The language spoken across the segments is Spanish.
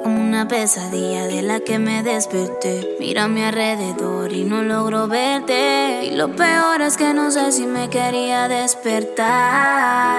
como una pesadilla de la que me desperté. Mira a mi alrededor y no logro verte. Y lo peor es que no sé si me quería despertar.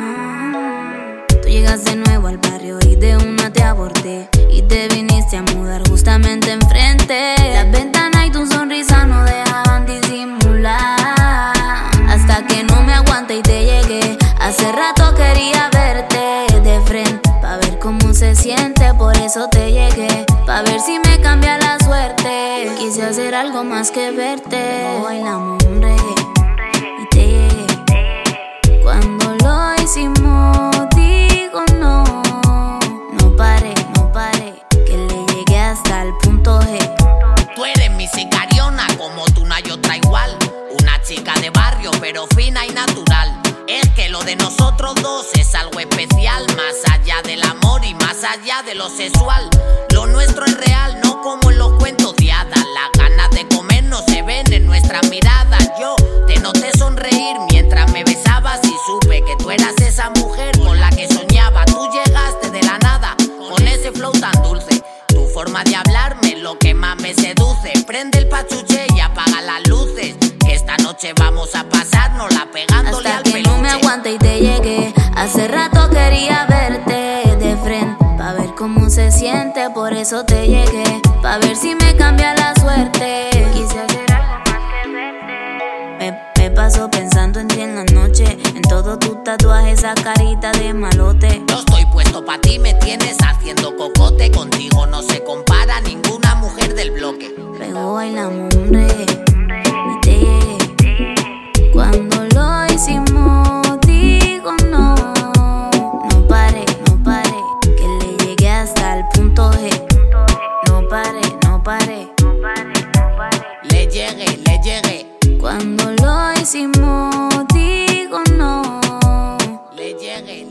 Tú llegas de nuevo al barrio y de una te abordé. Y te viniste a mudar justamente enfrente. Las ventanas y tu sonrisa no dejaban disimular. Hasta que no me aguanté y te llegué. Hace rato quería verte de frente, pa' ver cómo se siente, por eso te llegué, pa' ver si me cambia la suerte. Quise hacer algo más que verte. Bailamos un reggae y te llegué. Cuando lo hicimos digo no, no pare, que le llegué hasta el punto G. Tú eres mi sicariona, como tú no hay otra igual. Una chica de barrio pero fina y natural. Es que lo de nosotros dos es algo especial, más allá del amor y más allá de lo sexual. Lo nuestro es real, no como en los cuentos de hadas. Las ganas de comernos se ven en nuestras miradas. Yo te noté sonreír mientras me besabas y supe que tú eras esa mujer con la que soñaba. Tú llegaste de la nada con ese flow tan dulce. Tu forma de hablarme es lo que más me seduce. Prende el pachuche y apaga las luces, que esta noche vamos a pasárnosla pegándole hasta al que peluche. No me aguanté y te llegué. Hace rato quería verte de frente, pa' ver cómo se siente, por eso te llegué, pa' ver si me cambia la suerte. Quise hacer algo más que verte. Me paso pensando en ti en la noche, en todo tu tatuaje, esa carita de malote. Yo estoy puesto pa' ti, me tienes haciendo cocote. Contigo no se compara ninguna mujer del bloque. Luego bailamos un reggae y te llegué. Cuando lo hicimos digo no, no pare, que le llegué hasta el punto G. No pare, le llegué. Cuando lo hicimos digo no, Le llegué.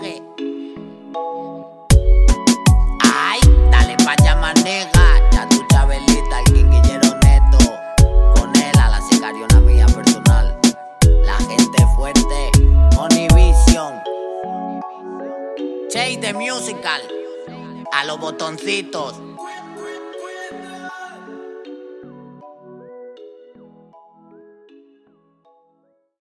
Ay, dale pa' llamar nega. Ya tu Chabelita, el quinquillero neto. Con él a la sicariona mía personal. La gente fuerte, Univision. Chase the Musical. A los botoncitos.